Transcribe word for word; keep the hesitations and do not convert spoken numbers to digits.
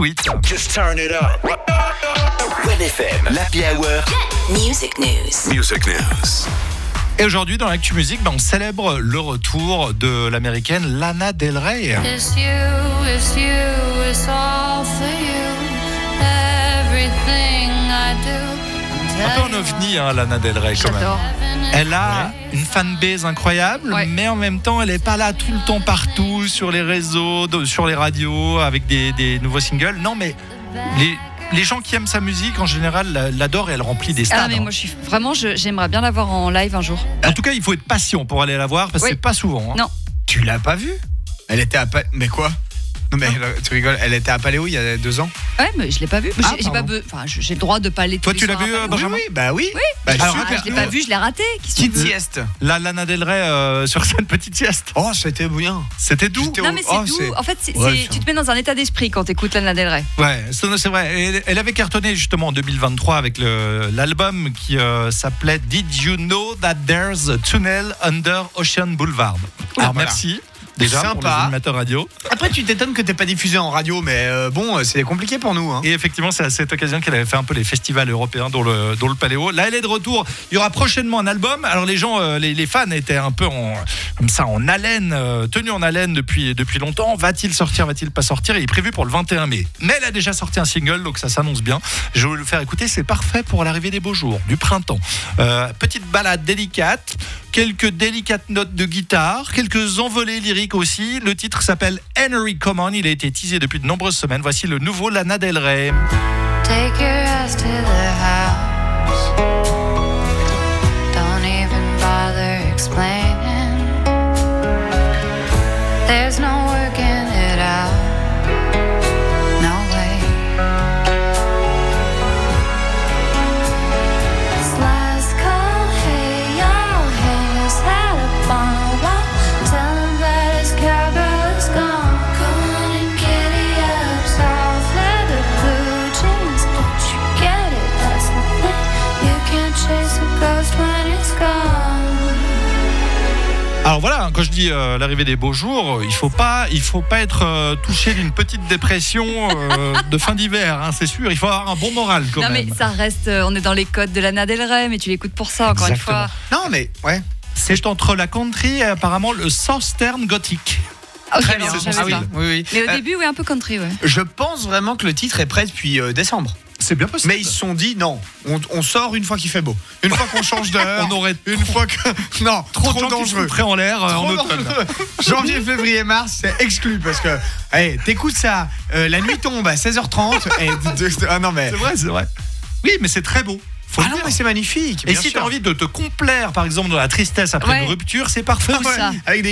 Sweet. Just turn it up. Red F M, l'Happy Hour. Music News. Music News. Et aujourd'hui, dans l'actu musique, ben, on célèbre le retour de l'américaine Lana Del Rey. It's you, it's you, it's all for you. Everything I do. Un peu un ovni, hein, Lana Del Rey, quand même. J'adore. Elle a une fanbase incroyable, Ouais. mais en même temps, elle n'est pas là tout le temps partout, sur les réseaux, de- sur les radios, avec des, des nouveaux singles. Non, mais les, les gens qui aiment sa musique, en général, la- l'adorent et elle remplit des stades. Ah mais moi je suis vraiment, je- j'aimerais bien la voir en live un jour. En tout cas, il faut être patient pour aller la voir, parce que Oui. c'est pas souvent. hein. Non. Tu l'as pas vue? Elle était à Pa- Mais quoi? Non mais euh, tu rigoles, elle était à Paléo il y a deux ans. Ouais, mais je l'ai pas vu. Ah, j'ai, j'ai pas pardon. be- enfin, je- j'ai le droit de pas aller tous Toi, les tu l'as soirs vu, à euh, Paris. Benjamin? Oui, oui, bah oui. Oui. Bah, Alors, Ah, je l'ai pas vu, je l'ai raté. Qu'est-ce que tu Petite veux? sieste. La Lana Del Rey euh, sur scène, petite sieste. Oh, c'était bien. C'était doux. J'étais Non mais c'est Oh, doux. c'est- En fait, c'est, Ouais, c'est- ça. tu te mets dans un état d'esprit quand t'écoutes Lana Del Rey. Ouais, c'est c'est vrai. Elle, elle avait cartonné justement en deux mille vingt-trois avec le, l'album qui euh, s'appelait Did You Know That There's a Tunnel Under Ocean Boulevard. Alors voilà. merci déjà pour les Sympa. animateurs radio. Après, tu t'étonnes que t'es pas diffusé en radio, mais euh, bon, euh, c'est compliqué pour nous. Hein. Et effectivement, c'est à cette occasion qu'elle avait fait un peu les festivals européens dont le, dont le Paléo. Là, elle est de retour. Il y aura prochainement un album. Alors les gens, euh, les, les fans étaient un peu en, comme ça en haleine, euh, tenus en haleine depuis, depuis longtemps. Va-t-il sortir, va-t-il pas sortir? Il est prévu pour le vingt et un mai. Mais elle a déjà sorti un single, donc ça s'annonce bien. Je vais vous le faire écouter. C'est parfait pour l'arrivée des beaux jours, du printemps. Euh, petite balade délicate, quelques délicates notes de guitare, quelques envolées lyriques aussi. Le titre s'appelle Henry Come On. Il a été teasé depuis de nombreuses semaines. Voici le nouveau Lana Del Rey. Take your ass to the house. Don't even bother explaining. There's no working it out. No way. This last call, hey y'all, hang his hat up on a wall. Tell him that his cowgirl is gone. Come on and giddy up, soft leather blue jeans. Don't you get it? That's the thing. You can't chase a ghost when it's gone. Alors voilà, quand je dis euh, l'arrivée des beaux jours, il faut pas, il faut pas être euh, touché d'une petite dépression euh, de fin d'hiver, hein, c'est sûr. Il faut avoir un bon moral quand Non même. mais ça reste, euh, on est dans les codes de Lana Del Rey, mais tu l'écoutes pour ça encore Exactement. une fois. Non, mais ouais. C'est entre la country et apparemment le southern gothic. Ah, ok, Très non, bien. je savais Ah oui, pas. oui, oui. Mais au Euh, début, oui, un peu country, ouais. Je pense vraiment que le titre est prêt depuis euh, décembre. C'est bien possible. Mais ils se sont dit non, on, on sort une fois qu'il fait beau. Une fois qu'on change d'heure. On aurait une fois que. Non, trop, trop, de gens qui se dangereux. foutraient en l'air euh, en Trop automne. dangereux. Janvier, février, mars, c'est exclu parce que. Hey, t'écoutes ça, euh, la nuit tombe à seize heures trente. Et, ah non, mais. C'est vrai, c'est vrai. Oui, mais c'est très beau. Faut Ah le non, dire. mais c'est magnifique. Et bien si tu sûr. as envie de te complaire, par exemple, dans la tristesse après Ouais. une rupture, c'est parfait Comme aussi. ça. Avec des